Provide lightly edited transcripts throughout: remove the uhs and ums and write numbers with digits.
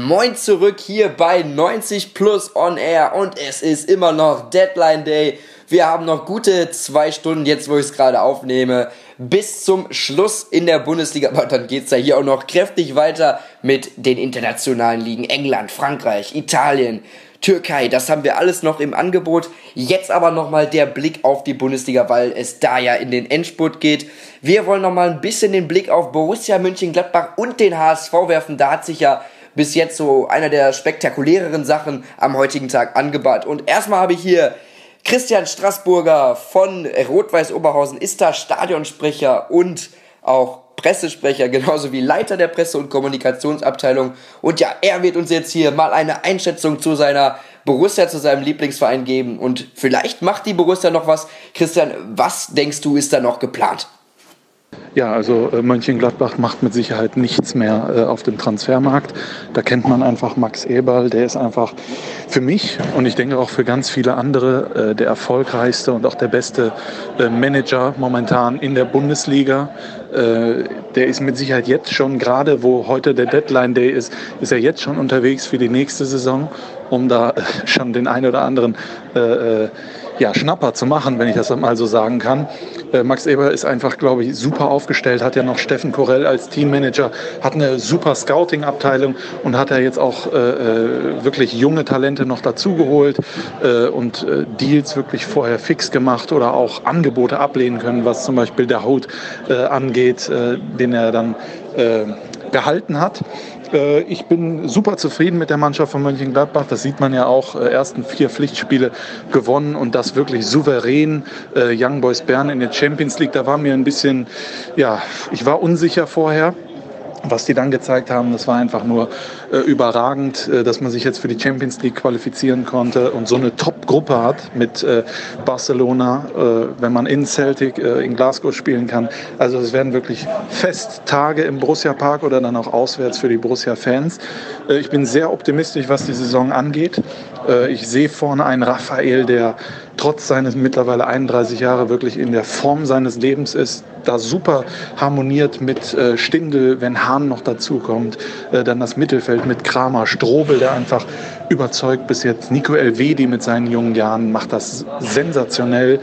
moin zurück hier bei 90 Plus on Air und es ist immer noch Deadline Day. Wir haben noch gute 2 Stunden, jetzt wo ich es gerade aufnehme, bis zum Schluss in der Bundesliga. Aber dann geht's ja hier auch noch kräftig weiter mit den internationalen Ligen. England, Frankreich, Italien, Türkei, das haben wir alles noch im Angebot. Jetzt aber nochmal der Blick auf die Bundesliga, weil es da ja in den Endspurt geht. Wir wollen nochmal ein bisschen den Blick auf Borussia Mönchengladbach und den HSV werfen. Da hat sich ja bis jetzt so einer der spektakuläreren Sachen am heutigen Tag angebahnt. Und erstmal habe ich hier Christian Straßburger von Rot-Weiß Oberhausen, ist da Stadionsprecher und auch Pressesprecher, genauso wie Leiter der Presse- und Kommunikationsabteilung. Und ja, er wird uns jetzt hier mal eine Einschätzung zu seiner Borussia, zu seinem Lieblingsverein geben. Und vielleicht macht die Borussia noch was. Christian, was denkst du, ist da noch geplant? Ja, also Mönchengladbach macht mit Sicherheit nichts mehr auf dem Transfermarkt. Da kennt man einfach Max Eberl, der ist einfach für mich und ich denke auch für ganz viele andere der erfolgreichste und auch der beste Manager momentan in der Bundesliga. Der ist mit Sicherheit jetzt schon, gerade wo heute der Deadline Day ist er jetzt schon unterwegs für die nächste Saison, um da schon den einen oder anderen Schnapper zu machen, wenn ich das mal so sagen kann. Max Eberl ist einfach, glaube ich, super aufgestellt, hat ja noch Steffen Korell als Teammanager, hat eine super Scouting-Abteilung und hat er jetzt auch wirklich junge Talente noch dazugeholt und Deals wirklich vorher fix gemacht oder auch Angebote ablehnen können, was zum Beispiel der Hout angeht, den er dann gehalten hat. Ich bin super zufrieden mit der Mannschaft von Mönchengladbach. Das sieht man ja auch. Ersten 4 Pflichtspiele gewonnen und das wirklich souverän. Young Boys Bern in der Champions League, da war mir ein bisschen, ich war unsicher vorher. Was die dann gezeigt haben, das war einfach nur überragend, dass man sich jetzt für die Champions League qualifizieren konnte und so eine Top-Gruppe hat mit Barcelona, wenn man in Celtic, in Glasgow spielen kann. Also es werden wirklich Festtage im Borussia Park oder dann auch auswärts für die Borussia-Fans. Ich bin sehr optimistisch, was die Saison angeht. Ich sehe vorne einen Raphael, der trotz seines mittlerweile 31 Jahre wirklich in der Form seines Lebens ist, da super harmoniert mit Stindl, wenn Hahn noch dazukommt, dann das Mittelfeld mit Kramer, Strobel, der einfach überzeugt bis jetzt, Nico Elvedi mit seinen jungen Jahren macht das sensationell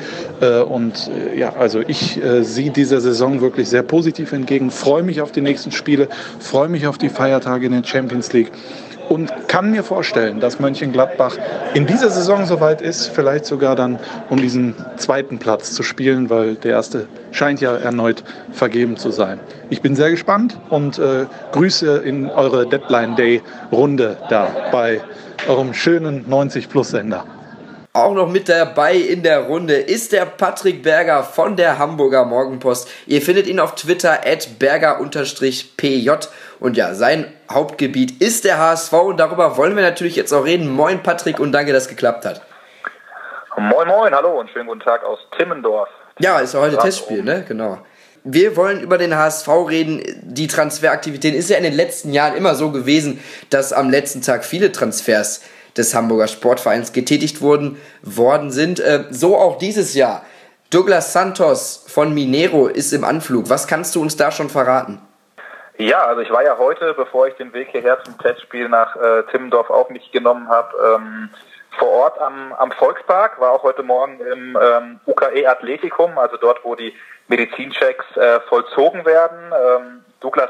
also ich sehe dieser Saison wirklich sehr positiv entgegen, freue mich auf die nächsten Spiele, freue mich auf die Feiertage in der Champions League. Und kann mir vorstellen, dass Mönchengladbach in dieser Saison soweit ist, vielleicht sogar dann um diesen 2. Platz zu spielen, weil der erste scheint ja erneut vergeben zu sein. Ich bin sehr gespannt und Grüße in eure Deadline-Day-Runde da bei eurem schönen 90-Plus-Sender. Auch noch mit dabei in der Runde ist der Patrick Berger von der Hamburger Morgenpost. Ihr findet ihn auf Twitter @berger_pj und ja, sein Hauptgebiet ist der HSV und darüber wollen wir natürlich jetzt auch reden. Moin Patrick und danke, dass es geklappt hat. Moin moin, hallo und schönen guten Tag aus Timmendorf. Ja, ist ja heute Testspiel, ne? Genau. Wir wollen über den HSV reden. Die Transferaktivität ist ja in den letzten Jahren immer so gewesen, dass am letzten Tag viele Transfers des Hamburger Sportvereins getätigt worden sind. So auch dieses Jahr. Douglas Santos von Mineiro ist im Anflug. Was kannst du uns da schon verraten? Ja, also ich war ja heute, bevor ich den Weg hierher zum Testspiel nach Timmendorf auf mich genommen habe, vor Ort am Volkspark, war auch heute Morgen im UKE Athletikum, also dort, wo die Medizinchecks vollzogen werden. Douglas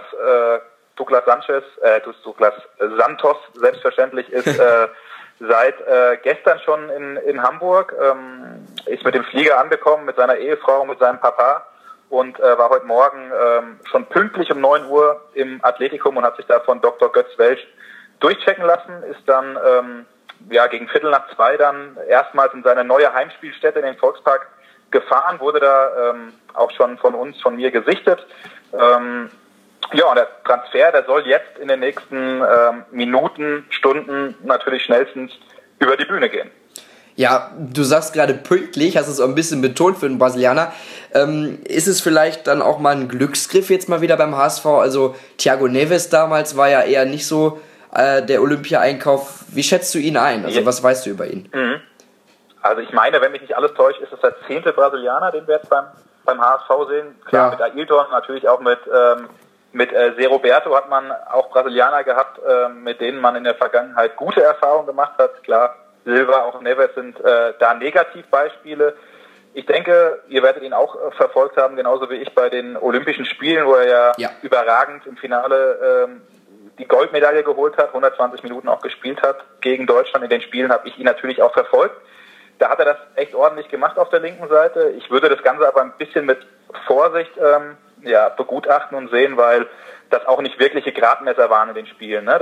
Santos selbstverständlich ist seit gestern schon in Hamburg, ist mit dem Flieger angekommen, mit seiner Ehefrau, mit seinem Papa und war heute Morgen schon pünktlich um 9 Uhr im Athletikum und hat sich da von Dr. Götz Welsch durchchecken lassen, ist dann gegen 1:15 dann erstmals in seine neue Heimspielstätte in den Volkspark gefahren, wurde da auch schon von mir gesichtet. Und der Transfer, der soll jetzt in den nächsten Minuten, Stunden natürlich schnellstens über die Bühne gehen. Ja, du sagst gerade pünktlich, hast es auch ein bisschen betont für einen Brasilianer. Ist es vielleicht dann auch mal ein Glücksgriff jetzt mal wieder beim HSV? Also Thiago Neves damals war ja eher nicht so der Olympia-Einkauf. Wie schätzt du ihn ein? Also was weißt du über ihn? Also ich meine, wenn mich nicht alles täuscht, ist es der 10. Brasilianer, den wir jetzt beim HSV sehen. Klar, mit Ailton, natürlich auch mit Mit Seroberto hat man auch Brasilianer gehabt, mit denen man in der Vergangenheit gute Erfahrungen gemacht hat. Klar, Silva, auch Neves sind da Negativbeispiele. Ich denke, ihr werdet ihn auch verfolgt haben, genauso wie ich bei den Olympischen Spielen, wo er ja überragend im Finale die Goldmedaille geholt hat, 120 Minuten auch gespielt hat gegen Deutschland. In den Spielen habe ich ihn natürlich auch verfolgt. Da hat er das echt ordentlich gemacht auf der linken Seite. Ich würde das Ganze aber ein bisschen mit Vorsicht begutachten und sehen, weil das auch nicht wirkliche Gradmesser waren in den Spielen. Ne?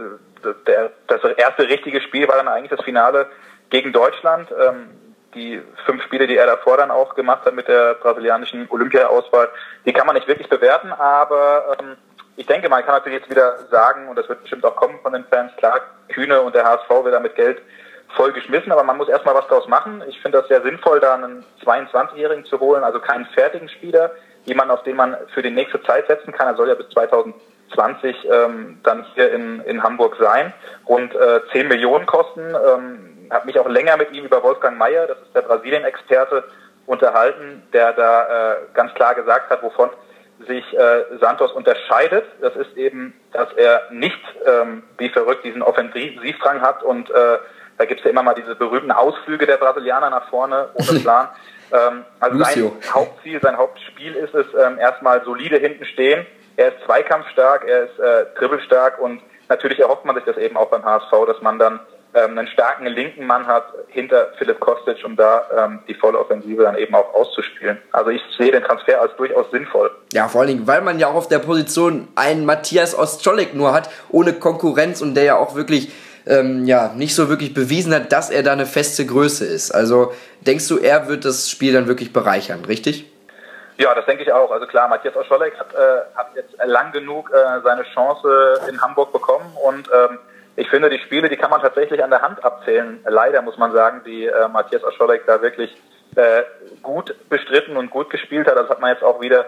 Das erste richtige Spiel war dann eigentlich das Finale gegen Deutschland. Die 5 Spiele, die er davor dann auch gemacht hat mit der brasilianischen Olympia-Auswahl, die kann man nicht wirklich bewerten, aber ich denke, man kann natürlich jetzt wieder sagen, und das wird bestimmt auch kommen von den Fans, klar, Kühne und der HSV wird da mit Geld voll geschmissen, aber man muss erstmal was draus machen. Ich finde das sehr sinnvoll, da einen 22-Jährigen zu holen, also keinen fertigen Spieler, jemanden, auf den man für die nächste Zeit setzen kann. Er soll ja bis 2020 dann hier in Hamburg sein. Rund 10 Millionen kosten. Habe mich auch länger mit ihm über Wolfgang Maier, das ist der Brasilien-Experte, unterhalten, der da ganz klar gesagt hat, wovon sich Santos unterscheidet. Das ist eben, dass er nicht wie verrückt diesen Offensivdrang hat und da gibt es ja immer mal diese berühmten Ausflüge der Brasilianer nach vorne ohne Plan. Also sein Hauptziel, sein Hauptspiel ist es, erstmal solide hinten stehen. Er ist zweikampfstark, er ist dribbelstark und natürlich erhofft man sich das eben auch beim HSV, dass man dann einen starken linken Mann hat hinter Filip Kostic, um da die volle Offensive dann eben auch auszuspielen. Also ich sehe den Transfer als durchaus sinnvoll. Ja, vor allen Dingen, weil man ja auch auf der Position einen Matthias Ostscholek nur hat, ohne Konkurrenz und der ja auch wirklich nicht so wirklich bewiesen hat, dass er da eine feste Größe ist. Also denkst du, er wird das Spiel dann wirklich bereichern, richtig? Ja, das denke ich auch. Also klar, Matthias Ostscholek hat jetzt lang genug seine Chance in Hamburg bekommen und ich finde, die Spiele, die kann man tatsächlich an der Hand abzählen. Leider muss man sagen, die Matthias Ostscholek da wirklich gut bestritten und gut gespielt hat. Das hat man jetzt auch wieder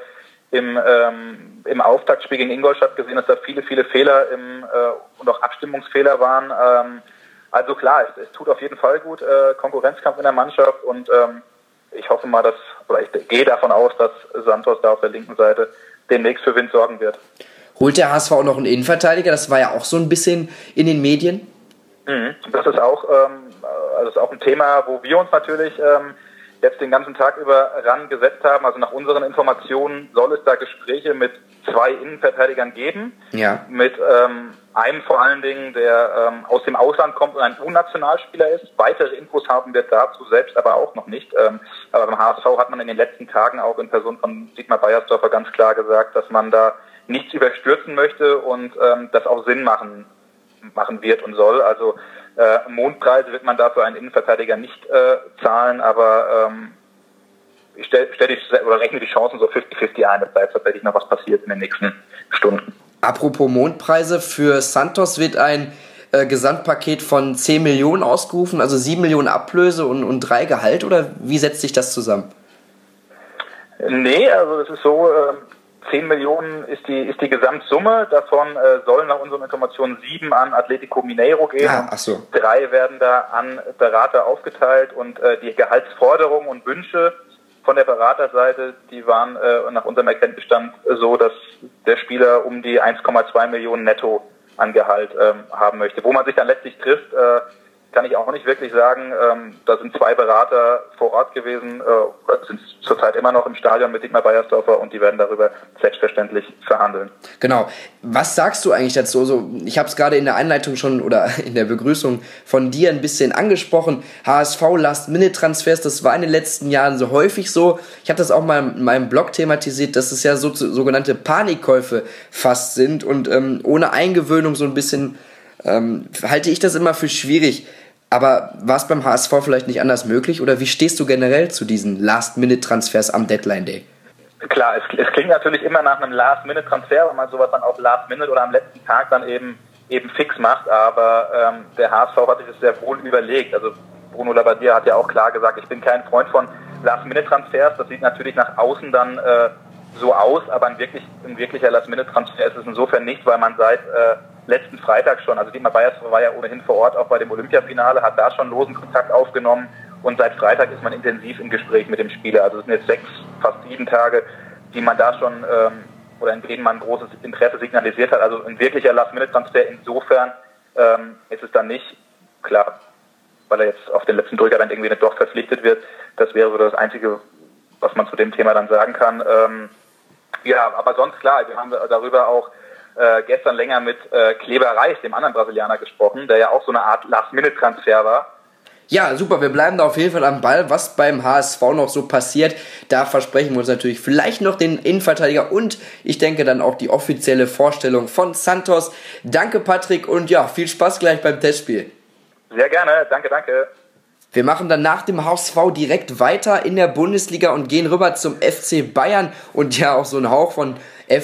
im Auftaktspiel gegen Ingolstadt gesehen, dass da viele Fehler und auch Abstimmungsfehler waren. Also klar, es tut auf jeden Fall gut, Konkurrenzkampf in der Mannschaft und ich hoffe mal, ich gehe davon aus, dass Santos da auf der linken Seite demnächst für Wind sorgen wird. Holt der HSV auch noch einen Innenverteidiger? Das war ja auch so ein bisschen in den Medien. Das ist auch ein Thema, wo wir uns natürlich jetzt den ganzen Tag über rangesetzt haben. Also nach unseren Informationen soll es da Gespräche mit 2 Innenverteidigern geben. Ja. Mit einem vor allen Dingen, der aus dem Ausland kommt und ein U-Nationalspieler ist. Weitere Infos haben wir dazu selbst aber auch noch nicht. Aber beim HSV hat man in den letzten Tagen auch in Person von Dietmar Beiersdorfer ganz klar gesagt, dass man da nichts überstürzen möchte und das auch Sinn machen wird und soll. Also Mondpreise wird man dafür einen Innenverteidiger nicht zahlen, aber ich rechne die Chancen so 50-50 ein, dass da jetzt tatsächlich noch was passiert in den nächsten Stunden. Apropos Mondpreise, für Santos wird ein Gesamtpaket von 10 Millionen ausgerufen, also 7 Millionen Ablöse und 3 Gehalt, oder wie setzt sich das zusammen? Nee, also es ist so, 10 Millionen ist die Gesamtsumme, davon sollen nach unseren Informationen 7 an Atletico Mineiro gehen. Ach so. 3 werden da an Berater aufgeteilt und die Gehaltsforderungen und Wünsche von der Beraterseite, die waren nach unserem Erkenntnisstand so, dass der Spieler um die 1,2 Millionen netto an Gehalt haben möchte. Wo man sich dann letztlich trifft, kann ich auch nicht wirklich sagen. Da sind 2 Berater vor Ort gewesen, sind zurzeit immer noch im Stadion mit Dietmar Beiersdorfer und die werden darüber selbstverständlich verhandeln. Genau. Was sagst du eigentlich dazu? Also, ich habe es gerade in der Einleitung schon oder in der Begrüßung von dir ein bisschen angesprochen. HSV Last-Minute-Transfers, das war in den letzten Jahren so häufig so. Ich habe das auch mal in meinem Blog thematisiert, dass es ja sogenannte Panikkäufe fast sind und ohne Eingewöhnung so ein bisschen halte ich das immer für schwierig. Aber war es beim HSV vielleicht nicht anders möglich? Oder wie stehst du generell zu diesen Last-Minute-Transfers am Deadline-Day? Klar, es klingt natürlich immer nach einem Last-Minute-Transfer, wenn man sowas dann auch Last-Minute oder am letzten Tag dann eben fix macht. Aber der HSV hat sich das sehr wohl überlegt. Also Bruno Labbadia hat ja auch klar gesagt, ich bin kein Freund von Last-Minute-Transfers. Das sieht natürlich nach außen dann so aus, aber ein wirklicher Last-Minute-Transfer ist es insofern nicht, weil man seit letzten Freitag schon, also Dietmar Beiersdorfer war ja ohnehin vor Ort auch bei dem Olympiafinale, hat da schon losen Kontakt aufgenommen und seit Freitag ist man intensiv im Gespräch mit dem Spieler. Also es sind jetzt 6, fast 7 Tage, die man da schon oder in denen man großes Interesse signalisiert hat. Also ein wirklicher Last-Minute-Transfer insofern ist es dann nicht, klar, weil er jetzt auf den letzten Drücker dann irgendwie nicht doch verpflichtet wird. Das wäre so das Einzige, was man zu dem Thema dann sagen kann. Ja, aber sonst klar, wir haben darüber auch gestern länger mit Kleber Reis, dem anderen Brasilianer, gesprochen, der ja auch so eine Art Last-Minute-Transfer war. Ja, super, wir bleiben da auf jeden Fall am Ball, was beim HSV noch so passiert. Da versprechen wir uns natürlich vielleicht noch den Innenverteidiger und ich denke dann auch die offizielle Vorstellung von Santos. Danke Patrick und ja, viel Spaß gleich beim Testspiel. Sehr gerne, danke. Wir machen dann nach dem HSV direkt weiter in der Bundesliga und gehen rüber zum FC Bayern und ja auch so ein Hauch von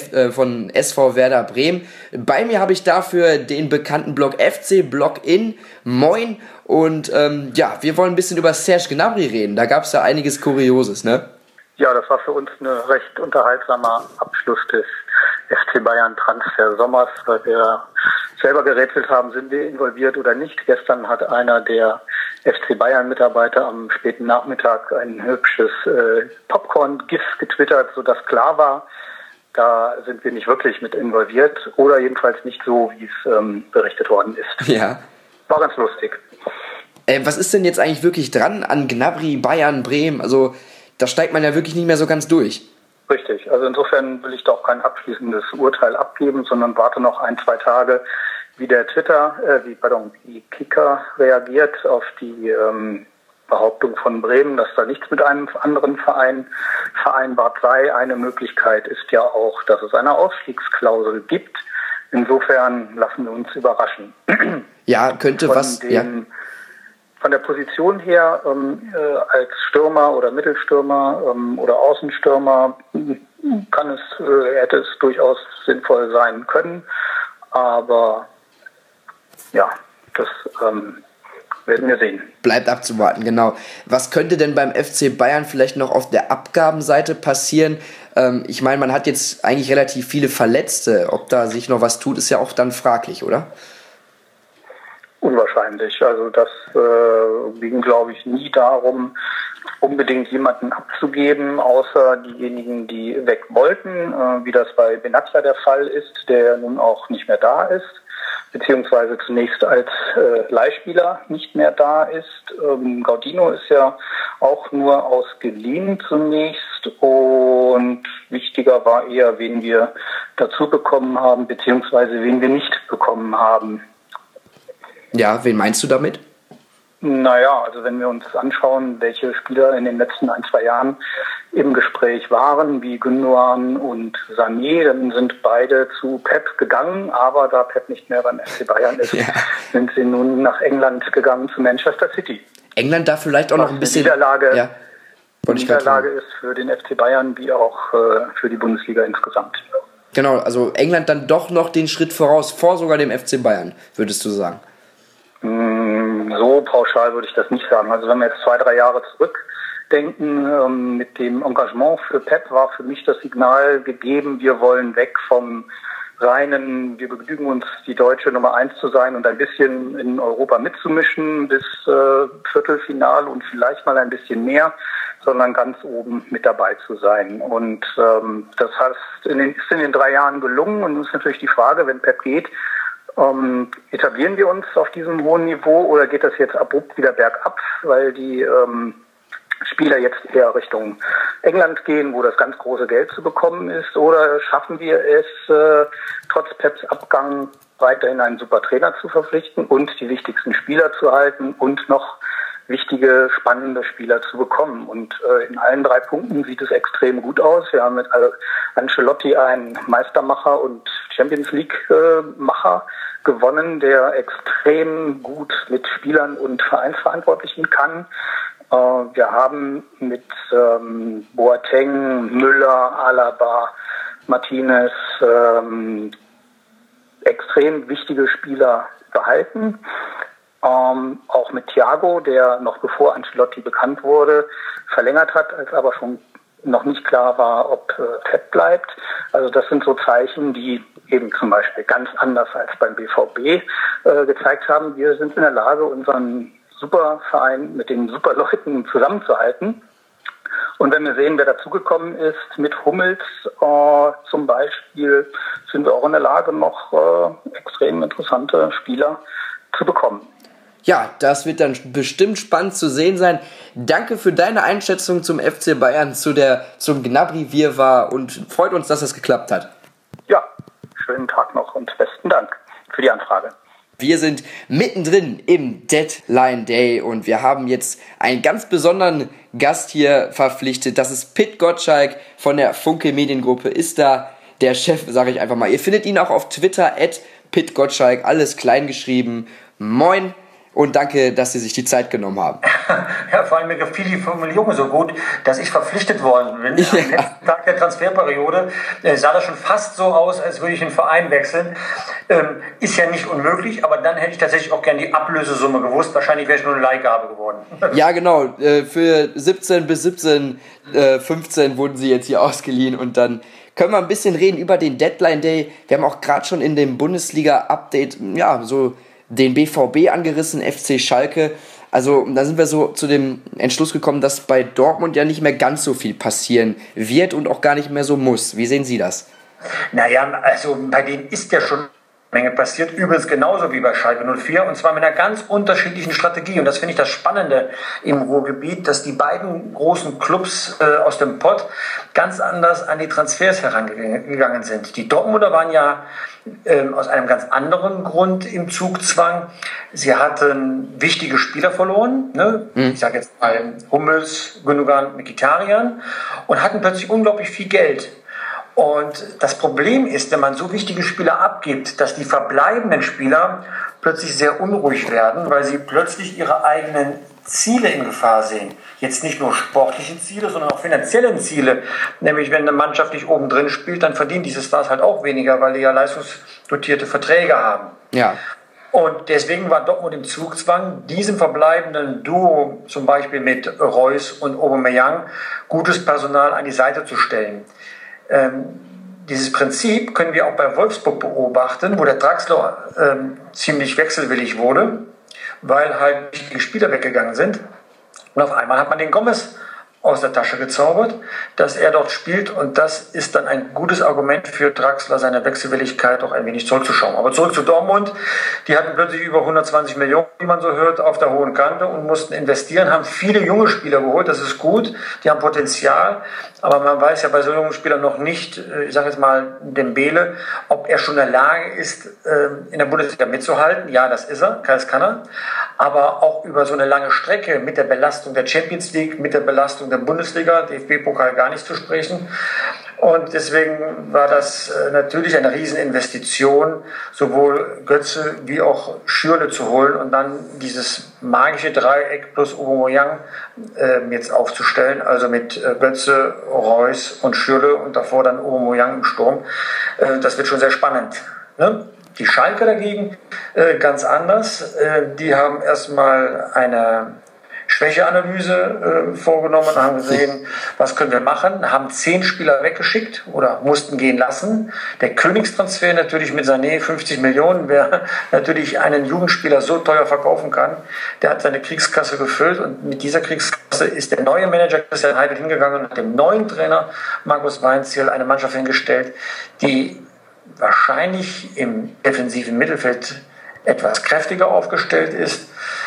SV Werder Bremen. Bei mir habe ich dafür den bekannten Blog FC Blog in. Moin. Und ja, wir wollen ein bisschen über Serge Gnabry reden. Da gab es ja einiges Kurioses, ne? Ja, das war für uns ein recht unterhaltsamer Abschluss des FC Bayern Transfer-Sommers, weil wir selber gerätselt haben, sind wir involviert oder nicht. Gestern hat einer der FC Bayern-Mitarbeiter am späten Nachmittag ein hübsches Popcorn-GIF getwittert, sodass klar war, da sind wir nicht wirklich mit involviert oder jedenfalls nicht so, wie es berichtet worden ist. Ja. War ganz lustig. Was ist denn jetzt eigentlich wirklich dran an Gnabry, Bayern, Bremen? Also da steigt man ja wirklich nicht mehr so ganz durch. Richtig, also insofern will ich da auch kein abschließendes Urteil abgeben, sondern warte noch 1-2 Tage, wie der wie Kicker reagiert auf die Behauptung von Bremen, dass da nichts mit einem anderen Verein vereinbart sei. Eine Möglichkeit ist ja auch, dass es eine Ausstiegsklausel gibt. Insofern lassen wir uns überraschen. Ja, könnte Von der Position her als Stürmer oder Mittelstürmer oder Außenstürmer hätte es durchaus sinnvoll sein können. Aber ja, das werden wir sehen. Bleibt abzuwarten, genau. Was könnte denn beim FC Bayern vielleicht noch auf der Abgabenseite passieren? Ich meine, man hat jetzt eigentlich relativ viele Verletzte. Ob da sich noch was tut, ist ja auch dann fraglich, oder? Unwahrscheinlich. Also das ging, glaube ich, nie darum, unbedingt jemanden abzugeben, außer diejenigen, die weg wollten, wie das bei Benatia der Fall ist, der nun auch nicht mehr da ist, beziehungsweise zunächst als Leihspieler nicht mehr da ist. Gaudino ist ja auch nur ausgeliehen zunächst und wichtiger war eher, wen wir dazu bekommen haben, beziehungsweise wen wir nicht bekommen haben. Ja, wen meinst du damit? Naja, also wenn wir uns anschauen, welche Spieler in den letzten 1-2 Jahren im Gespräch waren, wie Gündoğan und Sané, dann sind beide zu Pep gegangen, aber da Pep nicht mehr beim FC Bayern ist, sind sie nun nach England gegangen zu Manchester City. England da vielleicht auch noch ein bisschen... Niederlage ist für den FC Bayern wie auch für die Bundesliga insgesamt. Genau, also England dann doch noch den Schritt voraus, vor sogar dem FC Bayern, würdest du sagen? So pauschal würde ich das nicht sagen. Also wenn wir jetzt 2-3 Jahre zurückdenken, mit dem Engagement für Pep war für mich das Signal gegeben, wir wollen weg vom reinen, wir begnügen uns, die deutsche Nummer 1 zu sein und ein bisschen in Europa mitzumischen bis Viertelfinale und vielleicht mal ein bisschen mehr, sondern ganz oben mit dabei zu sein. Und das ist in den 3 Jahren gelungen und nun ist natürlich die Frage, wenn Pep geht, etablieren wir uns auf diesem hohen Niveau oder geht das jetzt abrupt wieder bergab, weil die Spieler jetzt eher Richtung England gehen, wo das ganz große Geld zu bekommen ist, oder schaffen wir es, trotz Peps Abgang weiterhin einen super Trainer zu verpflichten und die wichtigsten Spieler zu halten und noch wichtige, spannende Spieler zu bekommen. Und in allen 3 Punkten sieht es extrem gut aus. Wir haben mit Ancelotti einen Meistermacher und Champions League-Macher gewonnen, der extrem gut mit Spielern und Vereinsverantwortlichen kann. Wir haben mit Boateng, Müller, Alaba, Martinez extrem wichtige Spieler behalten. Auch mit Thiago, der noch bevor Ancelotti bekannt wurde, verlängert hat, als aber schon noch nicht klar war, ob Pep bleibt. Also das sind so Zeichen, die eben zum Beispiel ganz anders als beim BVB gezeigt haben, wir sind in der Lage, unseren Superverein mit den Superleuten zusammenzuhalten. Und wenn wir sehen, wer dazugekommen ist, mit Hummels zum Beispiel, sind wir auch in der Lage, noch extrem interessante Spieler zu bekommen. Ja, das wird dann bestimmt spannend zu sehen sein. Danke für deine Einschätzung zum FC Bayern, zum Gnabry-Wirrwarr und freut uns, dass das geklappt hat. Ja, schönen Tag noch und besten Dank für die Anfrage. Wir sind mittendrin im Deadline Day und wir haben jetzt einen ganz besonderen Gast hier verpflichtet. Das ist Pit Gottschalk von der Funke Mediengruppe. Ist da der Chef, sage ich einfach mal. Ihr findet ihn auch auf Twitter, @PitGottschalk, alles klein geschrieben. Moin und danke, dass Sie sich die Zeit genommen haben. Ja, vor allem mir gefiel die Formulierung so gut, dass ich verpflichtet worden bin. Ja. Am letzten Tag der Transferperiode sah das schon fast so aus, als würde ich den Verein wechseln. Ist ja nicht unmöglich, aber dann hätte ich tatsächlich auch gerne die Ablösesumme gewusst. Wahrscheinlich wäre es nur eine Leihgabe geworden. Ja, genau. Für 17 bis 15 wurden Sie jetzt hier ausgeliehen und dann können wir ein bisschen reden über den Deadline Day. Wir haben auch gerade schon in dem Bundesliga-Update, ja, so den BVB angerissen, FC Schalke. Also da sind wir so zu dem Entschluss gekommen, dass bei Dortmund ja nicht mehr ganz so viel passieren wird und auch gar nicht mehr so muss. Wie sehen Sie das? Naja, also bei denen ist ja schon eine Menge passiert. Übrigens genauso wie bei Schalke 04 und zwar mit einer ganz unterschiedlichen Strategie. Und das finde ich das Spannende im Ruhrgebiet, dass die beiden großen Clubs aus dem Pott ganz anders an die Transfers herangegangen sind. Die Dortmunder waren ja aus einem ganz anderen Grund im Zugzwang. Sie hatten wichtige Spieler verloren, ne? Ich sage jetzt mal Hummels, Gündogan, Mkhitaryan und hatten plötzlich unglaublich viel Geld. Und das Problem ist, wenn man so wichtige Spieler abgibt, dass die verbleibenden Spieler plötzlich sehr unruhig werden, weil sie plötzlich ihre eigenen Ziele in Gefahr sehen. Jetzt nicht nur sportliche Ziele, sondern auch finanzielle Ziele. Nämlich, wenn eine Mannschaft nicht oben drin spielt, dann verdient diese Stars halt auch weniger, weil die ja leistungsdotierte Verträge haben. Ja. Und deswegen war Dortmund im Zugzwang, diesem verbleibenden Duo, zum Beispiel mit Reus und Aubameyang, gutes Personal an die Seite zu stellen. Dieses Prinzip können wir auch bei Wolfsburg beobachten, wo der Draxler ziemlich wechselwillig wurde, weil halt wichtige Spieler weggegangen sind. Und auf einmal hat man den Gomez aus der Tasche gezaubert, dass er dort spielt und das ist dann ein gutes Argument für Draxler, seine Wechselwilligkeit auch ein wenig zurückzuschauen. Aber zurück zu Dortmund, die hatten plötzlich über 120 Millionen, wie man so hört, auf der hohen Kante und mussten investieren, haben viele junge Spieler geholt, das ist gut, die haben Potenzial, aber man weiß ja bei so jungen Spielern noch nicht, ich sage jetzt mal Dembele, ob er schon in der Lage ist, in der Bundesliga mitzuhalten. Ja, das ist er, das kann er, aber auch über so eine lange Strecke mit der Belastung der Champions League, mit der Belastung der Bundesliga, DFB-Pokal gar nicht zu sprechen. Und deswegen war das natürlich eine Rieseninvestition, sowohl Götze wie auch Schürrle zu holen und dann dieses magische Dreieck plus Aubameyang jetzt aufzustellen, also mit Götze, Reus und Schürrle und davor dann Aubameyang im Sturm. Das wird schon sehr spannend, ne? Die Schalke dagegen ganz anders. Die haben erstmal eine Schwächeanalyse vorgenommen und haben gesehen, was können wir machen, haben 10 Spieler weggeschickt oder mussten gehen lassen. Der Königstransfer natürlich mit Sané, 50 Millionen, wer natürlich einen Jugendspieler so teuer verkaufen kann, der hat seine Kriegskasse gefüllt und mit dieser Kriegskasse ist der neue Manager Christian Heidel hingegangen und hat dem neuen Trainer Markus Weinzierl eine Mannschaft hingestellt, die wahrscheinlich im defensiven Mittelfeld etwas kräftiger aufgestellt ist,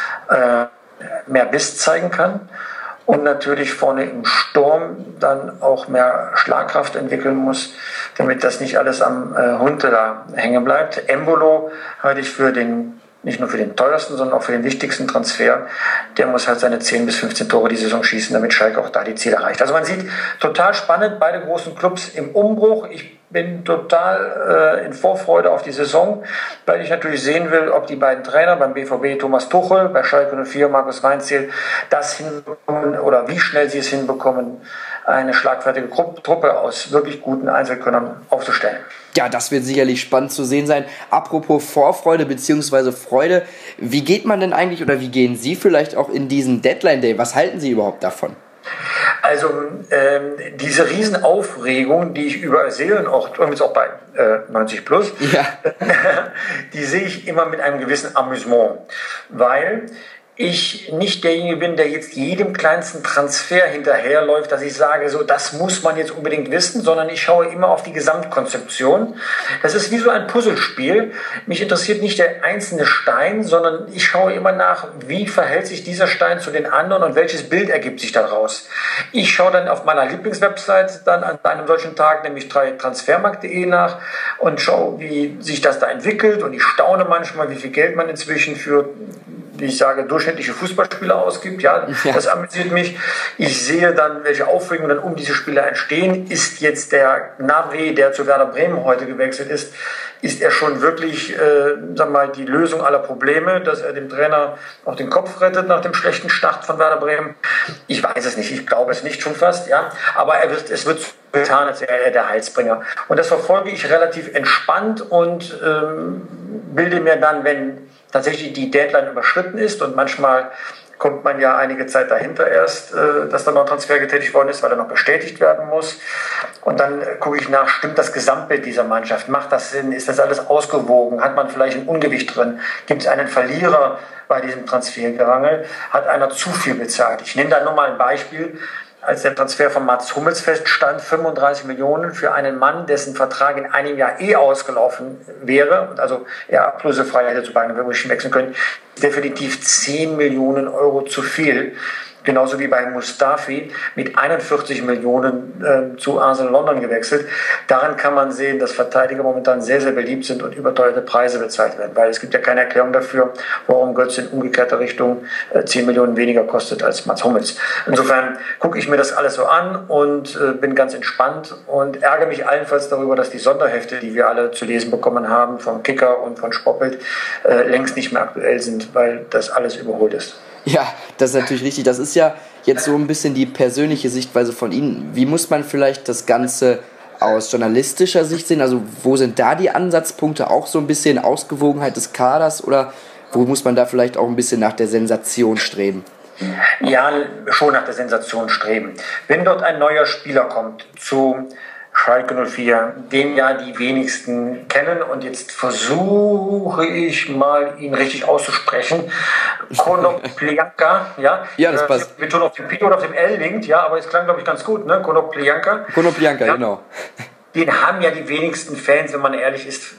mehr Biss zeigen kann und natürlich vorne im Sturm dann auch mehr Schlagkraft entwickeln muss, damit das nicht alles am Hunte da hängen bleibt. Embolo halte ich für den, nicht nur für den teuersten, sondern auch für den wichtigsten Transfer. Der muss halt seine 10 bis 15 Tore die Saison schießen, damit Schalke auch da die Ziele erreicht. Also man sieht, total spannend, beide großen Clubs im Umbruch. Ich bin total in Vorfreude auf die Saison, weil ich natürlich sehen will, ob die beiden Trainer beim BVB Thomas Tuchel, bei Schalke 04 Markus Weinzierl das hinbekommen oder wie schnell sie es hinbekommen, eine schlagfertige Truppe aus wirklich guten Einzelkönnern aufzustellen. Ja, das wird sicherlich spannend zu sehen sein. Apropos Vorfreude bzw. Freude, wie geht man denn eigentlich oder wie gehen Sie vielleicht auch in diesen Deadline Day? Was halten Sie überhaupt davon? Also diese Riesenaufregung, die ich überall sehe und auch übrigens auch bei 90 Plus, ja. Die sehe ich immer mit einem gewissen Amüsement, weil ich nicht derjenige bin, der jetzt jedem kleinsten Transfer hinterherläuft, dass ich sage, so, das muss man jetzt unbedingt wissen, sondern ich schaue immer auf die Gesamtkonzeption. Das ist wie so ein Puzzlespiel. Mich interessiert nicht der einzelne Stein, sondern ich schaue immer nach, wie verhält sich dieser Stein zu den anderen und welches Bild ergibt sich daraus. Ich schaue dann auf meiner Lieblingswebsite dann an einem solchen Tag, nämlich transfermarkt.de nach und schaue, wie sich das da entwickelt, und ich staune manchmal, wie viel Geld man inzwischen für, wie ich sage, durchschnittliche Fußballspieler ausgibt. Ja, das amüsiert mich. Ich sehe dann, welche Aufregungen dann um diese Spieler entstehen. Ist jetzt der Gnabry, der zu Werder Bremen heute gewechselt ist er schon wirklich, die Lösung aller Probleme, dass er dem Trainer auch den Kopf rettet nach dem schlechten Start von Werder Bremen? Ich weiß es nicht. Ich glaube es nicht, schon fast. Ja, aber es wird getan, als wäre er der Heilsbringer. Und das verfolge ich relativ entspannt und bilde mir dann, wenn tatsächlich die Deadline überschritten ist, und manchmal kommt man ja einige Zeit dahinter erst, dass dann noch ein Transfer getätigt worden ist, weil er noch bestätigt werden muss. Und dann gucke ich nach, stimmt das Gesamtbild dieser Mannschaft? Macht das Sinn? Ist das alles ausgewogen? Hat man vielleicht ein Ungewicht drin? Gibt es einen Verlierer bei diesem Transfergerangel? Hat einer zu viel bezahlt? Ich nehme da nur mal ein Beispiel. Als der Transfer von Mats Hummels feststand, 35 Millionen für einen Mann, dessen Vertrag in einem Jahr ausgelaufen wäre, und also er ablösefrei hätte zu Bayern München wechseln können, ist definitiv 10 Millionen Euro zu viel. Genauso wie bei Mustafi mit 41 Millionen zu Arsenal London gewechselt. Daran kann man sehen, dass Verteidiger momentan sehr, sehr beliebt sind und überteuerte Preise bezahlt werden. Weil es gibt ja keine Erklärung dafür, warum Götze in umgekehrter Richtung 10 Millionen weniger kostet als Mats Hummels. Insofern gucke ich mir das alles so an und bin ganz entspannt und ärgere mich allenfalls darüber, dass die Sonderhefte, die wir alle zu lesen bekommen haben, vom Kicker und von Sportbild, längst nicht mehr aktuell sind, weil das alles überholt ist. Ja, das ist natürlich richtig. Das ist ja jetzt so ein bisschen die persönliche Sichtweise von Ihnen. Wie muss man vielleicht das Ganze aus journalistischer Sicht sehen? Also wo sind da die Ansatzpunkte? Auch so ein bisschen Ausgewogenheit des Kaders, oder wo muss man da vielleicht auch ein bisschen nach der Sensation streben? Ja, schon nach der Sensation streben. Wenn dort ein neuer Spieler kommt zu Schalke 04, den ja die wenigsten kennen, und jetzt versuche ich mal, ihn richtig auszusprechen. Konoplyanka, ja? Ja, das passt. Wir tun auf dem P oder auf dem L linkt, ja, aber es klang, glaube ich, ganz gut, ne? Konoplyanka. Konoplyanka, ja, genau. Den haben ja die wenigsten Fans, wenn man ehrlich ist,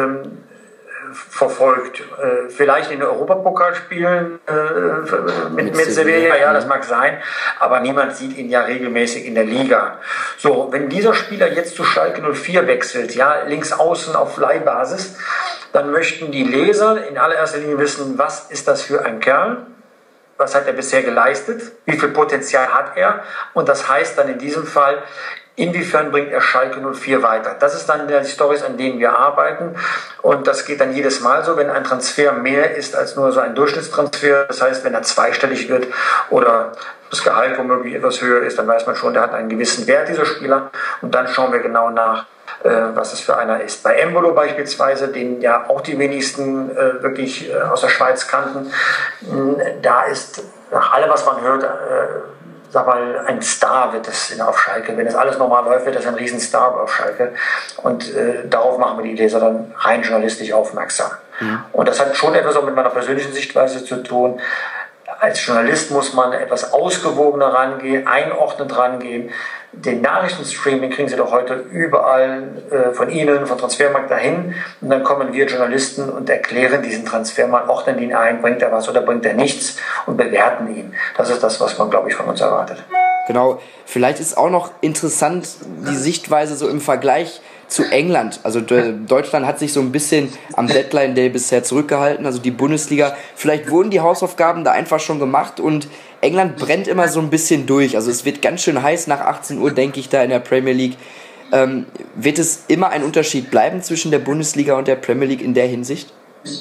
verfolgt. Vielleicht in den Europapokalspielen mit Sevilla, ja, das mag sein, aber niemand sieht ihn ja regelmäßig in der Liga. So, wenn dieser Spieler jetzt zu Schalke 04 wechselt, ja, links außen auf Leihbasis, dann möchten die Leser in allererster Linie wissen, was ist das für ein Kerl? Was hat er bisher geleistet? Wie viel Potenzial hat er? Und das heißt dann in diesem Fall, inwiefern bringt er Schalke 04 weiter? Das ist dann die Storys, an denen wir arbeiten. Und das geht dann jedes Mal so, wenn ein Transfer mehr ist als nur so ein Durchschnittstransfer. Das heißt, wenn er zweistellig wird oder das Gehalt womöglich etwas höher ist, dann weiß man schon, der hat einen gewissen Wert, dieser Spieler. Und dann schauen wir genau nach, was es für einer ist. Bei Embolo beispielsweise, den ja auch die wenigsten wirklich aus der Schweiz kannten, da ist nach allem, was man hört, sag mal, ein Star wird es auf Schalke. Wenn das alles normal läuft, wird das ein Riesenstar auf Schalke. Und darauf machen wir die Leser dann rein journalistisch aufmerksam. Mhm. Und das hat schon etwas auch mit meiner persönlichen Sichtweise zu tun. Als Journalist muss man etwas ausgewogener rangehen, einordnend rangehen. Den Nachrichtenstream, den kriegen Sie doch heute überall von Ihnen, von Transfermarkt dahin. Und dann kommen wir Journalisten und erklären diesen Transfer mal, ordnen ihn ein, bringt er was oder bringt er nichts, und bewerten ihn. Das ist das, was man, glaube ich, von uns erwartet. Genau. Vielleicht ist auch noch interessant die Sichtweise so im Vergleich zu England. Also Deutschland hat sich so ein bisschen am Deadline Day bisher zurückgehalten, also die Bundesliga. Vielleicht wurden die Hausaufgaben da einfach schon gemacht, und England brennt immer so ein bisschen durch. Also es wird ganz schön heiß nach 18 Uhr, denke ich, da in der Premier League. Wird es immer ein Unterschied bleiben zwischen der Bundesliga und der Premier League in der Hinsicht?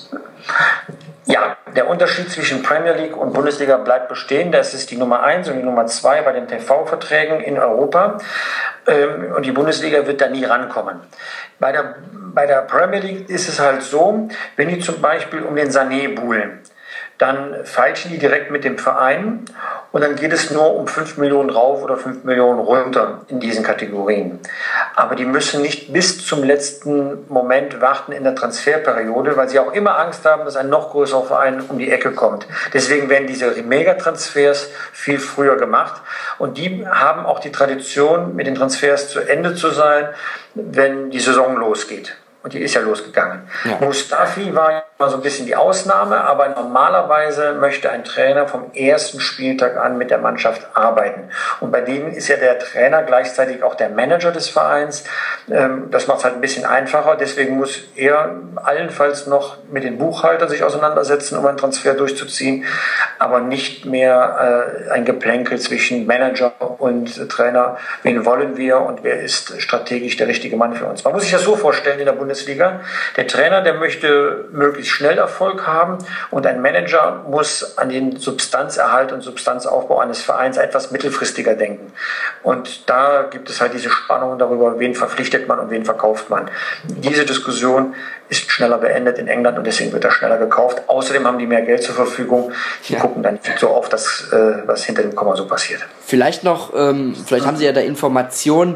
Ja, der Unterschied zwischen Premier League und Bundesliga bleibt bestehen. Das ist die Nummer 1 und die Nummer 2 bei den TV-Verträgen in Europa. Und die Bundesliga wird da nie rankommen. Bei der Premier League ist es halt so, wenn die zum Beispiel um den Sané buhlen, dann feilschen die direkt mit dem Verein Und dann geht es nur um 5 Millionen rauf oder 5 Millionen runter in diesen Kategorien. Aber die müssen nicht bis zum letzten Moment warten in der Transferperiode, weil sie auch immer Angst haben, dass ein noch größerer Verein um die Ecke kommt. Deswegen werden diese Megatransfers viel früher gemacht. Und die haben auch die Tradition, mit den Transfers zu Ende zu sein, wenn die Saison losgeht. Und die ist ja losgegangen. Ja. Mustafi war ja mal so ein bisschen die Ausnahme, aber normalerweise möchte ein Trainer vom ersten Spieltag an mit der Mannschaft arbeiten. Und bei denen ist ja der Trainer gleichzeitig auch der Manager des Vereins. Das macht es halt ein bisschen einfacher. Deswegen muss er allenfalls noch mit den Buchhaltern sich auseinandersetzen, um einen Transfer durchzuziehen, aber nicht mehr ein Geplänkel zwischen Manager und Trainer. Wen wollen wir und wer ist strategisch der richtige Mann für uns? Man muss sich das so vorstellen in der Bundesliga. Der Trainer, der möchte möglichst schnell Erfolg haben und ein Manager muss an den Substanzerhalt und Substanzaufbau eines Vereins etwas mittelfristiger denken. Und da gibt es halt diese Spannung darüber, wen verpflichtet man und wen verkauft man. Diese Diskussion ist schneller beendet in England und deswegen wird er schneller gekauft. Außerdem haben die mehr Geld zur Verfügung. Die gucken dann nicht so auf das, was hinter dem Komma so passiert. Vielleicht noch, vielleicht haben Sie ja da Informationen.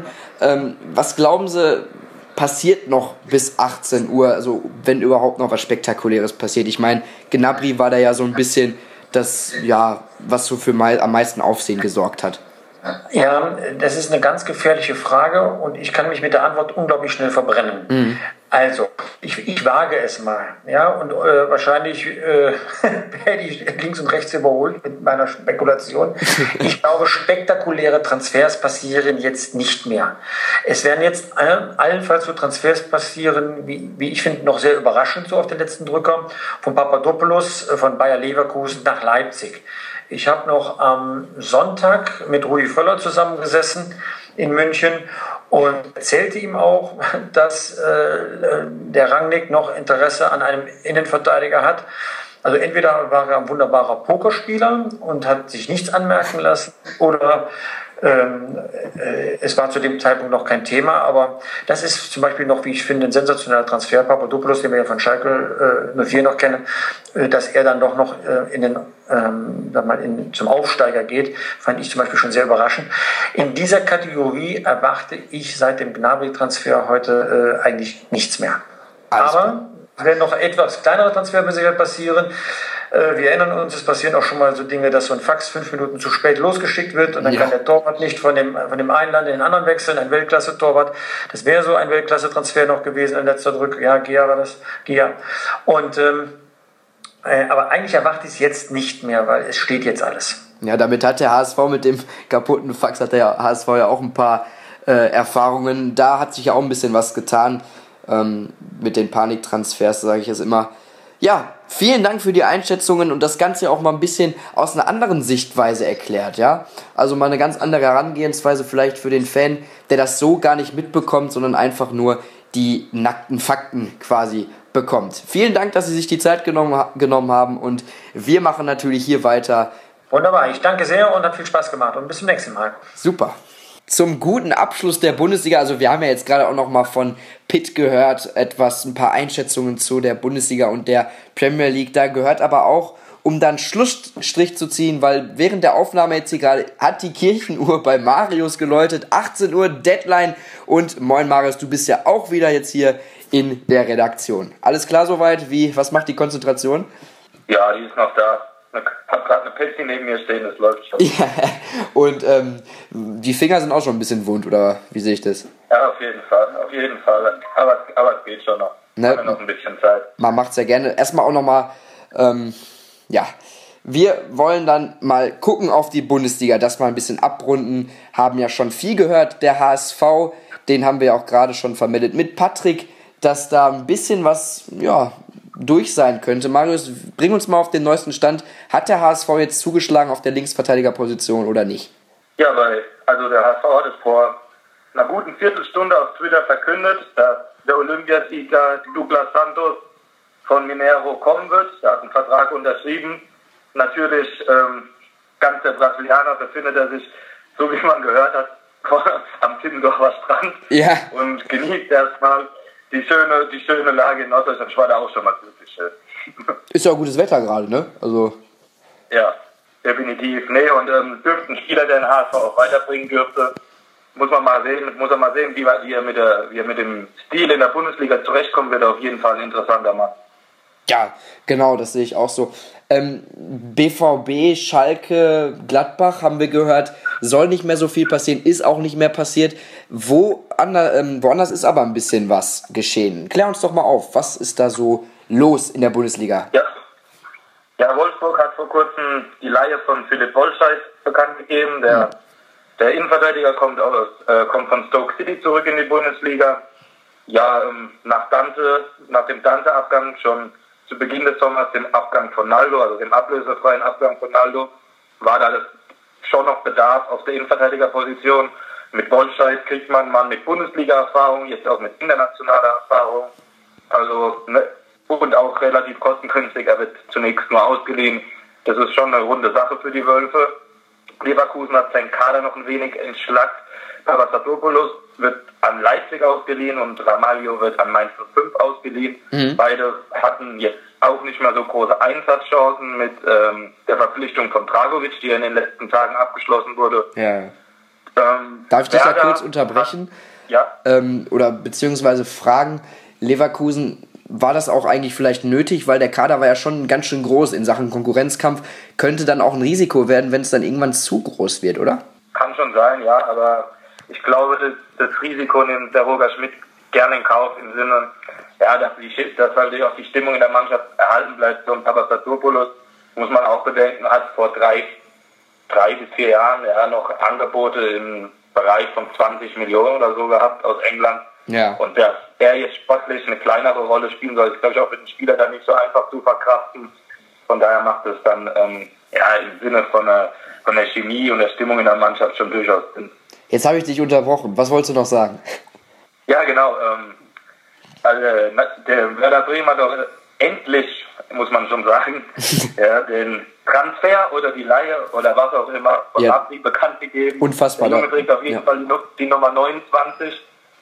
Was glauben Sie, passiert noch bis 18 Uhr, also wenn überhaupt noch was Spektakuläres passiert? Ich meine, Gnabry war da ja so ein bisschen das, ja, was so für am meisten Aufsehen gesorgt hat. Ja, das ist eine ganz gefährliche Frage und ich kann mich mit der Antwort unglaublich schnell verbrennen. Mhm. Also, ich wage es mal, ja, und wahrscheinlich werde ich links und rechts überholt mit meiner Spekulation. Ich glaube, spektakuläre Transfers passieren jetzt nicht mehr. Es werden jetzt allenfalls so Transfers passieren, wie ich finde, noch sehr überraschend, so auf den letzten Drücker, von Papadopoulos von Bayer Leverkusen nach Leipzig. Ich habe noch am Sonntag mit Rudi Völler zusammengesessen in München und erzählte ihm auch, dass der Rangnick noch Interesse an einem Innenverteidiger hat. Also entweder war er ein wunderbarer Pokerspieler und hat sich nichts anmerken lassen oder es war zu dem Zeitpunkt noch kein Thema, aber das ist zum Beispiel noch, wie ich finde, ein sensationeller Transfer. Papadopoulos, den wir ja von Schalke 04 noch kennen, dass er dann doch noch zum Aufsteiger geht, fand ich zum Beispiel schon sehr überraschend. In dieser Kategorie erwarte ich seit dem Gnabry-Transfer heute eigentlich nichts mehr. Aber es werden noch etwas kleinere Transfer mit Sicherheit passieren. Wir erinnern uns, es passieren auch schon mal so Dinge, dass so ein Fax 5 Minuten zu spät losgeschickt wird und dann kann der Torwart nicht von dem einen Land in den anderen wechseln, ein Weltklasse-Torwart. Das wäre so ein Weltklasse-Transfer noch gewesen in letzter Drücke. Ja, Gia war das. Gia. Und, aber eigentlich erwarte ich es jetzt nicht mehr, weil es steht jetzt alles. Ja, damit hat der HSV mit dem kaputten Fax, hat der HSV ja auch ein paar Erfahrungen. Da hat sich ja auch ein bisschen was getan mit den Paniktransfers, sage ich es immer. Ja, vielen Dank für die Einschätzungen und das Ganze auch mal ein bisschen aus einer anderen Sichtweise erklärt, ja. Also mal eine ganz andere Herangehensweise vielleicht für den Fan, der das so gar nicht mitbekommt, sondern einfach nur die nackten Fakten quasi bekommt. Vielen Dank, dass Sie sich die Zeit genommen haben und wir machen natürlich hier weiter. Wunderbar, ich danke sehr und hat viel Spaß gemacht und bis zum nächsten Mal. Super. Zum guten Abschluss der Bundesliga, also wir haben ja jetzt gerade auch noch mal von Pitt gehört, ein paar Einschätzungen zu der Bundesliga und der Premier League. Da gehört aber auch, um dann Schlussstrich zu ziehen, weil während der Aufnahme jetzt hier gerade hat die Kirchenuhr bei Marius geläutet, 18 Uhr Deadline und moin Marius, du bist ja auch wieder jetzt hier in der Redaktion. Alles klar soweit? Was macht die Konzentration? Ja, die ist noch da. Ich habe gerade eine Pepsi neben mir stehen, das läuft schon. Ja, und die Finger sind auch schon ein bisschen wund, oder wie sehe ich das? Ja, auf jeden Fall. Aber es geht schon noch. Ne? Wir haben noch ein bisschen Zeit. Man macht es ja gerne. Erstmal auch nochmal, wir wollen dann mal gucken auf die Bundesliga, das mal ein bisschen abrunden. Haben ja schon viel gehört, der HSV, den haben wir ja auch gerade schon vermeldet mit Patrick, dass da ein bisschen was, durch sein könnte. Marius, bring uns mal auf den neuesten Stand. Hat der HSV jetzt zugeschlagen auf der Linksverteidigerposition oder nicht? Ja, also der HSV hat es vor einer guten Viertelstunde auf Twitter verkündet, dass der Olympiasieger Douglas Santos von Mineiro kommen wird. Er hat einen Vertrag unterschrieben. Natürlich, ganz der Brasilianer befindet er sich, so wie man gehört hat, am Timmendorfer Strand und genießt erstmal die schöne Lage in Norddeutschland. Ich war da auch schon mal glücklich. Ist ja auch gutes Wetter gerade, ne? Also. Ja, definitiv. Nee, und dürfte ein Spieler, der den HSV auch weiterbringen dürfte, muss man mal sehen, wie er mit dem Stil in der Bundesliga zurechtkommen wird, auf jeden Fall ein interessanter Mann. Ja, genau, das sehe ich auch so. BVB, Schalke, Gladbach haben wir gehört, soll nicht mehr so viel passieren, ist auch nicht mehr passiert. Woanders ist aber ein bisschen was geschehen. Klär uns doch mal auf, was ist da so los in der Bundesliga? Ja, Wolfsburg hat vor kurzem die Leihe von Philipp Wollscheid bekannt gegeben. Der Innenverteidiger kommt von Stoke City zurück in die Bundesliga. Ja, nach dem Dante-Abgang schon zu Beginn des Sommers, dem Abgang von Naldo, also dem ablösefreien Abgang von Naldo, war da schon noch Bedarf auf der Innenverteidigerposition. Mit Wollscheid kriegt man einen Mann mit Bundesliga-Erfahrung, jetzt auch mit internationaler Erfahrung. Also, und auch relativ kostengünstig. Er wird zunächst nur ausgeliehen. Das ist schon eine runde Sache für die Wölfe. Leverkusen hat seinen Kader noch ein wenig entschlackt. Papastatopoulos wird an Leipzig ausgeliehen und Ramalho wird an Mainz 05 ausgeliehen. Beide hatten jetzt auch nicht mehr so große Einsatzchancen mit der Verpflichtung von Dragovic, die in den letzten Tagen abgeschlossen wurde. Ja. Darf ich dich da kurz unterbrechen? Ja. Oder beziehungsweise fragen, Leverkusen, war das auch eigentlich vielleicht nötig, weil der Kader war ja schon ganz schön groß in Sachen Konkurrenzkampf, könnte dann auch ein Risiko werden, wenn es dann irgendwann zu groß wird, oder? Kann schon sein, ja, aber ich glaube, das Risiko nimmt der Roger Schmidt gerne in Kauf im Sinne, ja, dass halt auch die Stimmung in der Mannschaft erhalten bleibt. So ein Papastatopoulos, muss man auch bedenken, hat vor drei bis 4 Jahren noch Angebote im Bereich von 20 Millionen oder so gehabt aus England. Ja. Und dass er jetzt sportlich eine kleinere Rolle spielen soll, ist, glaube ich, auch für den Spieler dann nicht so einfach zu verkraften. Von daher macht es dann im Sinne von der Chemie und der Stimmung in der Mannschaft schon durchaus Sinn. Jetzt habe ich dich unterbrochen. Was wolltest du noch sagen? Ja, genau. Der Werder Bremen hat doch endlich, muss man schon sagen, den Transfer oder die Leihe oder was auch immer von Abri bekannt gegeben. Unfassbar. Der Junge trägt auf jeden Fall die Nummer 29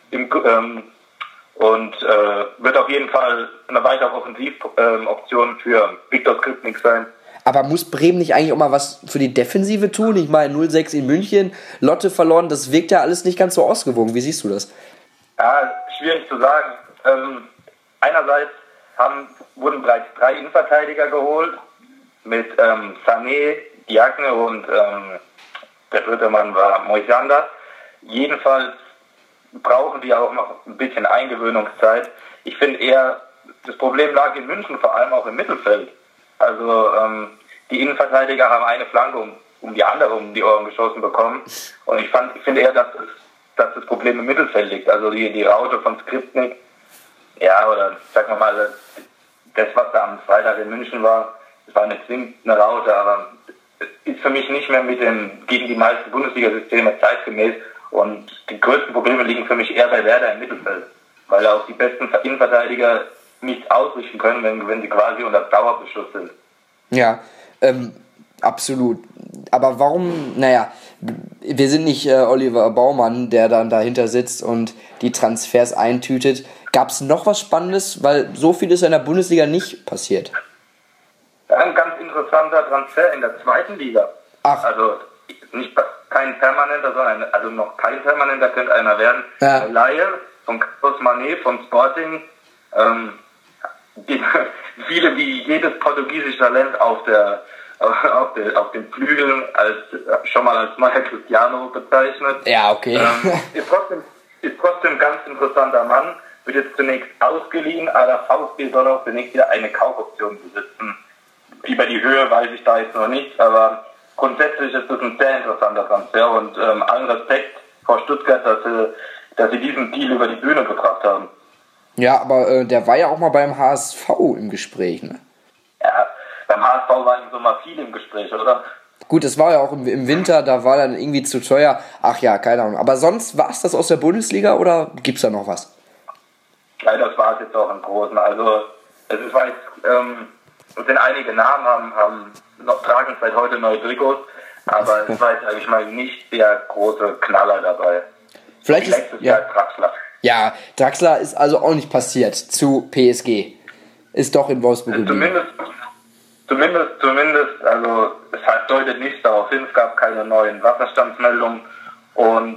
und wird auf jeden Fall eine weitere Offensivoption für Viktor Skripnik sein. Aber muss Bremen nicht eigentlich auch mal was für die Defensive tun? Ich meine, 0-6 in München, Lotte verloren, das wirkt ja alles nicht ganz so ausgewogen. Wie siehst du das? Ja, schwierig zu sagen. Einerseits wurden bereits 3 Innenverteidiger geholt mit Sané, Diagne und der dritte Mann war Moisander. Jedenfalls brauchen die auch noch ein bisschen Eingewöhnungszeit. Ich finde eher, das Problem lag in München, vor allem auch im Mittelfeld. Also die Innenverteidiger haben eine Flanke um die andere um die Ohren geschossen bekommen. Und ich finde eher, dass das Problem im Mittelfeld liegt. Also die Raute von Skripnik, oder sagen wir mal, das, was da am Freitag in München war, das war nicht zwingend eine Raute, aber ist für mich nicht mehr gegen die meisten Bundesliga-Systeme zeitgemäß. Und die größten Probleme liegen für mich eher bei Werder im Mittelfeld, weil auch die besten Innenverteidiger nichts ausrichten können, wenn sie quasi unter Dauerbeschuss sind. Ja, absolut. Aber warum, wir sind nicht Oliver Baumann, der dann dahinter sitzt und die Transfers eintütet. Gab es noch was Spannendes? Weil so viel ist in der Bundesliga nicht passiert. Ein ganz interessanter Transfer in der 2. Liga. Ach. Also kein permanenter, sondern noch kein permanenter, könnte einer werden. Ja. Eine Leihe von Carlos Mané von Sporting. Viele wie jedes portugiesische Talent auf den Flügeln schon mal als neuer Cristiano bezeichnet. Ja, okay. Ist trotzdem ein ganz interessanter Mann. Wird jetzt zunächst ausgeliehen, aber der VfB soll auch zunächst wieder eine Kaufoption besitzen. Über die Höhe weiß ich da jetzt noch nichts, aber grundsätzlich ist das ein sehr interessanter Transfer und allen Respekt vor Stuttgart, dass sie diesen Deal über die Bühne gebracht haben. Ja, aber der war ja auch mal beim HSV im Gespräch, ne? Ja, beim HSV war im Sommer viel im Gespräch, oder? Gut, das war ja auch im Winter, da war dann irgendwie zu teuer. Ach ja, keine Ahnung. Aber sonst war es das aus der Bundesliga oder gibt's da noch was? Ja, das war es jetzt auch im Großen. Also es war jetzt, sind einige Namen, tragen seit heute neue Trikots, aber es war jetzt, sag ich mal, nicht der große Knaller dabei. Vielleicht ist letztes Jahr Draxler. Ja, Draxler ist also auch nicht passiert zu PSG. Ist doch in Wolfsburg geblieben. Zumindest, also es deutet nichts darauf hin, es gab keine neuen Wasserstandsmeldungen und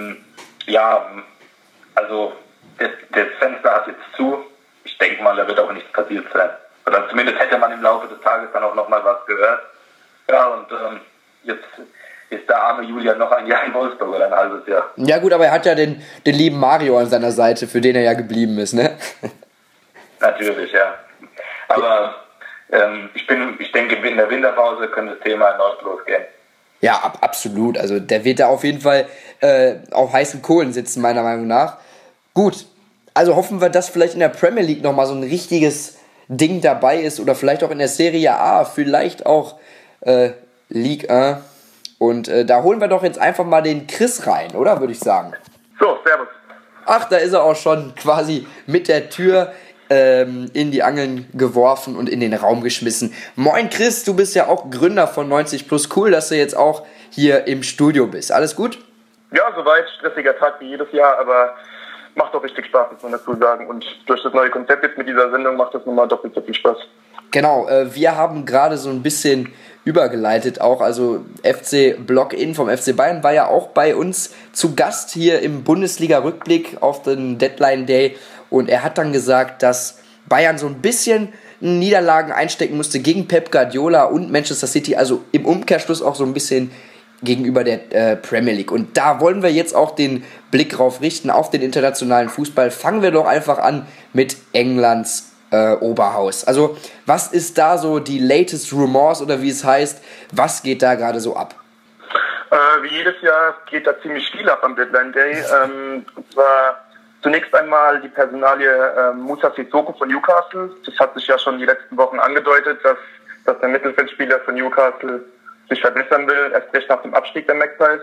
also das Fenster hat jetzt zu. Ich denke mal, da wird auch nichts passiert sein. Oder zumindest hätte man im Laufe des Tages dann auch nochmal was gehört. Ja, und jetzt ist der arme Julian noch ein Jahr in Wolfsburg oder ein halbes Jahr. Ja gut, aber er hat ja den lieben Mario an seiner Seite, für den er ja geblieben ist, ne? Natürlich, ja. Aber ich denke, in der Winterpause könnte das Thema erneut losgehen. Ja, absolut. Also der wird da auf jeden Fall auf heißen Kohlen sitzen, meiner Meinung nach. Gut, also hoffen wir, dass vielleicht in der Premier League nochmal so ein richtiges Ding dabei ist oder vielleicht auch in der Serie A, vielleicht auch Ligue 1. Und da holen wir doch jetzt einfach mal den Chris rein, oder? Würde ich sagen. So, servus. Ach, da ist er auch schon quasi mit der Tür in die Angeln geworfen und in den Raum geschmissen. Moin Chris, du bist ja auch Gründer von 90 Plus. Cool, dass du jetzt auch hier im Studio bist. Alles gut? Ja, soweit. Stressiger Tag wie jedes Jahr, aber macht doch richtig Spaß, muss man dazu sagen. Und durch das neue Konzept jetzt mit dieser Sendung macht das nochmal doppelt so viel Spaß. Genau, wir haben gerade so ein bisschen übergeleitet auch, also FC Block-In vom FC Bayern war ja auch bei uns zu Gast hier im Bundesliga-Rückblick auf den Deadline Day und er hat dann gesagt, dass Bayern so ein bisschen Niederlagen einstecken musste gegen Pep Guardiola und Manchester City, also im Umkehrschluss auch so ein bisschen gegenüber der Premier League. Und da wollen wir jetzt auch den Blick drauf richten, auf den internationalen Fußball. Fangen wir doch einfach an mit Englands Oberhaus. Also, was ist da so die latest rumors oder wie es heißt? Was geht da gerade so ab? Wie jedes Jahr geht da ziemlich viel ab am Deadline Day. Und zwar zunächst einmal die Personalie Moussa Sissoko von Newcastle. Das hat sich ja schon die letzten Wochen angedeutet, dass der Mittelfeldspieler von Newcastle sich verbessern will, erst recht nach dem Abstieg der Magpies.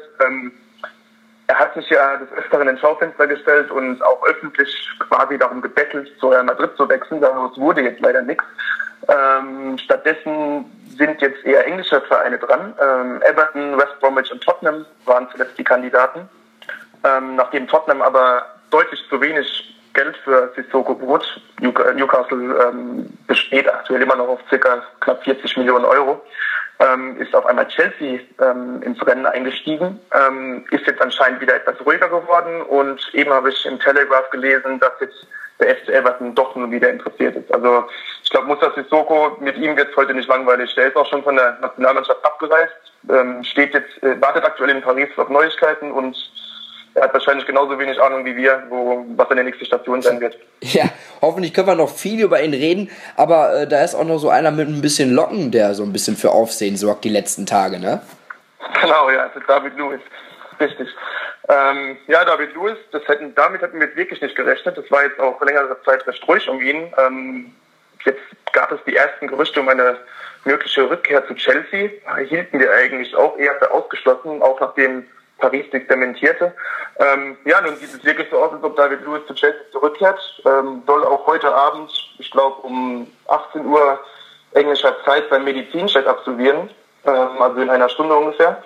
Er hat sich ja des Öfteren ins Schaufenster gestellt und auch öffentlich quasi darum gebettelt, zu Real Madrid zu wechseln. Daraus wurde jetzt leider nichts. Stattdessen sind jetzt eher englische Vereine dran. Everton, West Bromwich und Tottenham waren zuletzt die Kandidaten. Nachdem Tottenham aber deutlich zu wenig Geld für Sissoko bot, Newcastle besteht aktuell immer noch auf circa knapp 40 Millionen Euro, ist auf einmal Chelsea ins Rennen eingestiegen, ist jetzt anscheinend wieder etwas ruhiger geworden und eben habe ich im Telegraph gelesen, dass jetzt der FC Everton doch nun wieder interessiert ist. Also ich glaube, Moussa Sissoko, mit ihm wird es heute nicht langweilig. Der ist auch schon von der Nationalmannschaft abgereist, wartet aktuell in Paris auf Neuigkeiten und er hat wahrscheinlich genauso wenig Ahnung wie wir, was seine nächste Station sein wird. Ja, hoffentlich können wir noch viel über ihn reden, aber da ist auch noch so einer mit ein bisschen Locken, der so ein bisschen für Aufsehen sorgt die letzten Tage, ne? Genau, ja, das ist David Lewis. Richtig. David Lewis, damit hätten wir jetzt wirklich nicht gerechnet. Das war jetzt auch längere Zeit recht ruhig um ihn. Jetzt gab es die ersten Gerüchte um eine mögliche Rückkehr zu Chelsea. Hielten wir eigentlich auch eher für ausgeschlossen, auch nachdem Paris dies dementierte. Nun sieht es wirklich so aus, als ob David Lewis zu Chelsea zurückkehrt. Soll auch heute Abend, ich glaube um 18 Uhr englischer Zeit, beim Medizincheck absolvieren. Also in einer Stunde ungefähr.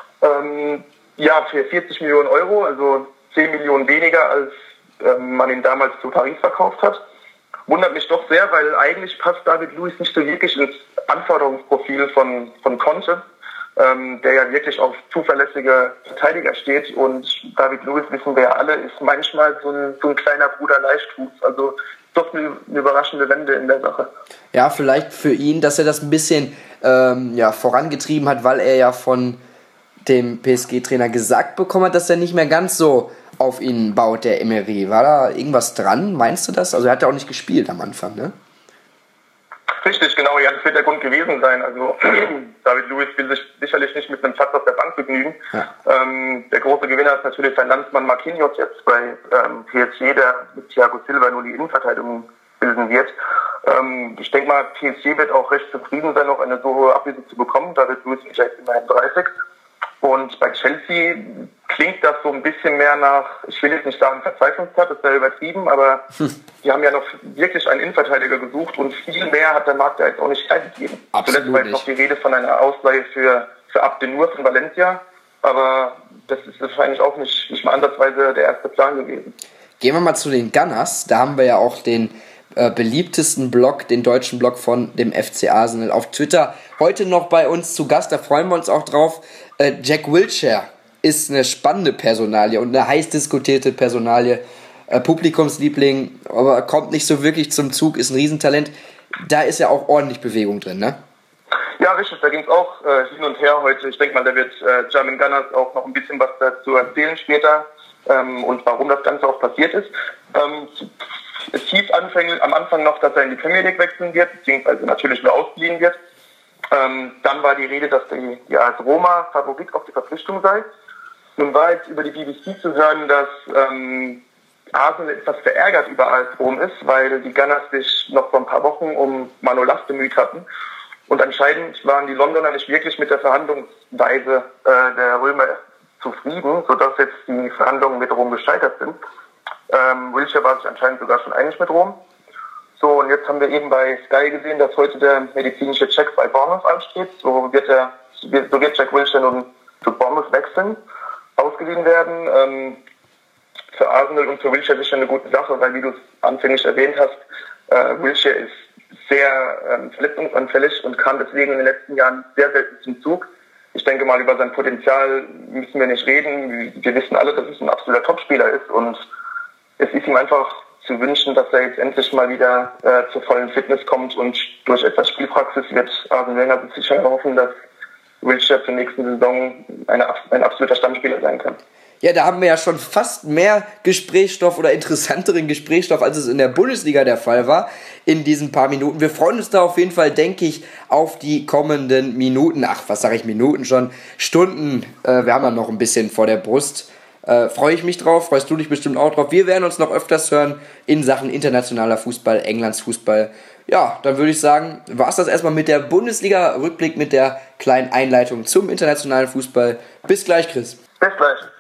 Für 40 Millionen Euro, also 10 Millionen weniger, als man ihn damals zu Paris verkauft hat. Wundert mich doch sehr, weil eigentlich passt David Lewis nicht so wirklich ins Anforderungsprofil von Conte, der ja wirklich auf zuverlässige Verteidiger steht. Und David Lewis, wissen wir ja alle, ist manchmal so ein kleiner Bruder Leichtfuß. Also doch eine überraschende Wende in der Sache. Ja, vielleicht für ihn, dass er das ein bisschen vorangetrieben hat, weil er ja von dem PSG-Trainer gesagt bekommen hat, dass er nicht mehr ganz so auf ihn baut, der Emery. War da irgendwas dran? Meinst du das? Also er hat ja auch nicht gespielt am Anfang, ne? Richtig, genau. Ja, das wird der Grund gewesen sein. Also David Lewis will sich sicherlich nicht mit einem Platz auf der Bank begnügen. Ja. Der große Gewinner ist natürlich sein Landsmann Marquinhos jetzt bei PSG, der mit Thiago Silva nur die Innenverteidigung bilden wird. Ich denke mal, PSG wird auch recht zufrieden sein, noch eine so hohe Ablöse zu bekommen. David Lewis ist jetzt immerhin 30. Und bei Chelsea klingt das so ein bisschen mehr nach, ich will jetzt nicht sagen Verzweiflungszeit, das wäre übertrieben, aber die haben ja noch wirklich einen Innenverteidiger gesucht und viel mehr hat der Markt ja jetzt auch nicht hergegeben. Zuletzt war jetzt noch die Rede von einer Ausleihe für Abdenur von Valencia, aber das ist wahrscheinlich auch nicht mal ansatzweise der erste Plan gewesen. Gehen wir mal zu den Gunners, da haben wir ja auch den beliebtesten Blog, den deutschen Blog von dem FC Arsenal auf Twitter. Heute noch bei uns zu Gast, da freuen wir uns auch drauf. Jack Wilshere ist eine spannende Personalie und eine heiß diskutierte Personalie. Publikumsliebling, aber kommt nicht so wirklich zum Zug, ist ein Riesentalent. Da ist ja auch ordentlich Bewegung drin, ne? Ja, richtig, da ging es auch hin und her heute. Ich denke mal, da wird German Gunners auch noch ein bisschen was dazu erzählen später und warum das Ganze auch passiert ist. Es hieß am Anfang noch, dass er in die Premier League wechseln wird, beziehungsweise natürlich nur ausgeliehen wird. Dann war die Rede, dass die AS Roma Favorit auf die Verpflichtung sei. Nun war jetzt über die BBC zu hören, dass Arsenal etwas verärgert über AS Rom ist, weil die Gunners sich noch vor ein paar Wochen um Manolas bemüht hatten. Und anscheinend waren die Londoner nicht wirklich mit der Verhandlungsweise der Römer zufrieden, sodass jetzt die Verhandlungen mit Rom gescheitert sind. Wilshere war sich anscheinend sogar schon einig mit Rom. So, und jetzt haben wir eben bei Sky gesehen, dass heute der medizinische Check bei Bournemouth ansteht. So wird Jack Wilshere nun zu Bournemouth wechseln, ausgeliehen werden. Für Arsenal und für Wilshere sicher eine gute Sache, weil, wie du es anfänglich erwähnt hast, Wilshere ist sehr verletzungsanfällig und kam deswegen in den letzten Jahren sehr selten zum Zug. Ich denke mal, über sein Potenzial müssen wir nicht reden. Wir wissen alle, dass es ein absoluter Topspieler ist und es ist ihm einfach zu wünschen, dass er jetzt endlich mal wieder zur vollen Fitness kommt und durch etwas Spielpraxis wird Arsene Wenger sicher hoffen, dass Wilshere zur nächsten Saison ein absoluter Stammspieler sein kann. Ja, da haben wir ja schon fast mehr Gesprächsstoff oder interessanteren Gesprächsstoff, als es in der Bundesliga der Fall war, in diesen paar Minuten. Wir freuen uns da auf jeden Fall, denke ich, auf die kommenden Minuten. Ach, was sage ich, Minuten schon? Stunden. Wir haben ja noch ein bisschen vor der Brust. Freue ich mich drauf, freust du dich bestimmt auch drauf. Wir werden uns noch öfters hören in Sachen internationaler Fußball, Englands Fußball. Ja, dann würde ich sagen, war es das erstmal mit der Bundesliga-Rückblick, mit der kleinen Einleitung zum internationalen Fußball. Bis gleich, Chris. Bis gleich.